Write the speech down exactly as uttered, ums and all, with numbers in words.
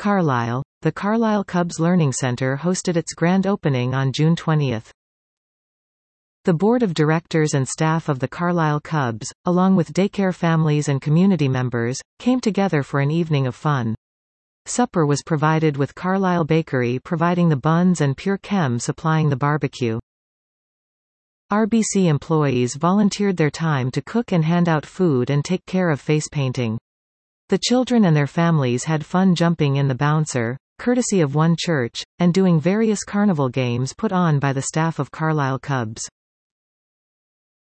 Carlisle, the Carlisle Cubs Learning Center hosted its grand opening on June twentieth. The board of directors and staff of the Carlisle Cubs, along with daycare families and community members, came together for an evening of fun. Supper was provided with Carlisle Bakery providing the buns and Pure Chem supplying the barbecue. R B C employees volunteered their time to cook and hand out food and take care of face painting. The children and their families had fun jumping in the bouncer, courtesy of One Church, and doing various carnival games put on by the staff of Carlisle Cubs.